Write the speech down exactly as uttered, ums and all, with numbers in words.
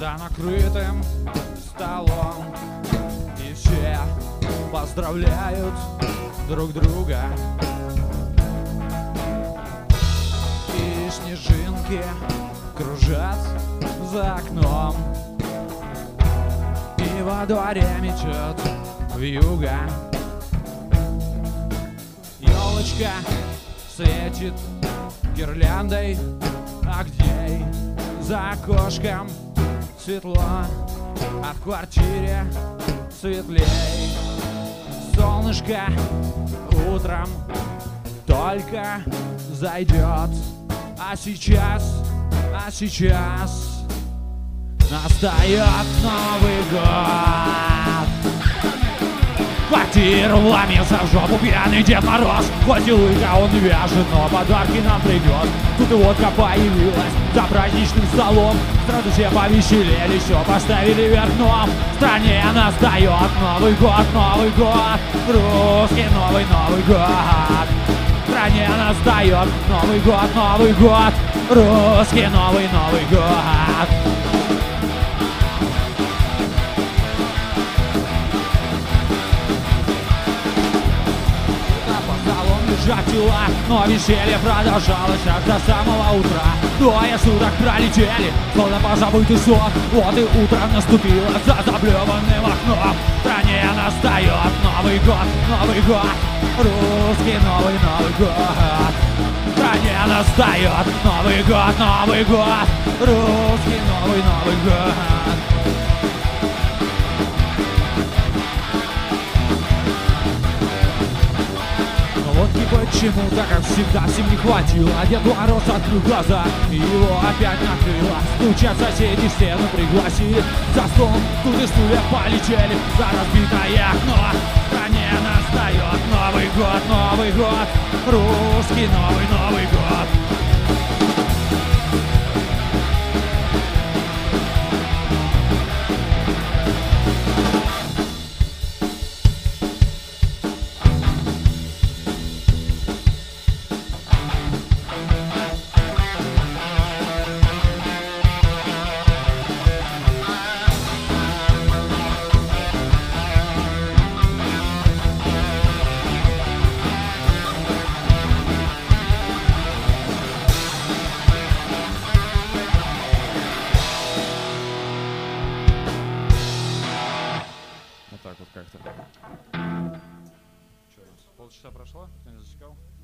за накрытым столом, и все поздравляют друг друга. И снежинки кружат за окном, и во дворе мечет вьюга. Елочка светит гирляндой огней, за окошком светло, а в квартире светлей. Солнышко утром только зайдет, а сейчас, а сейчас настает Новый год. Квартиру вломился в жопу пьяный Дед Мороз. Хоть и лыка он вяжет, но подарки нам привез. Тут и водка появилась за праздничным столом. Сразу все повеселели, все поставили вверх дном. В стране настает Новый год, Новый год, русский новый Новый год. В стране настает Новый год, Новый год, русский новый Новый год. Лежат тела, но веселье продолжалось аж до самого утра. Двое суток пролетели, словно позабытый сон. Вот и утро наступило за заблеванным окном. В стране настает Новый год, Новый год, русский новый Новый год. В стране настает Новый год, Новый год, русский новый Новый год. Почему-то, как всегда, всем не хватило. Дед Мороз открыл глаза, и его опять накрыло. Стучат соседи, стену пригласили за стол. Тут и стулья полетели за разбитое окно. В стране настает Новый год, Новый год, русский новый Новый год. Вот так вот как-то. Полчаса прошло, кто не засекал?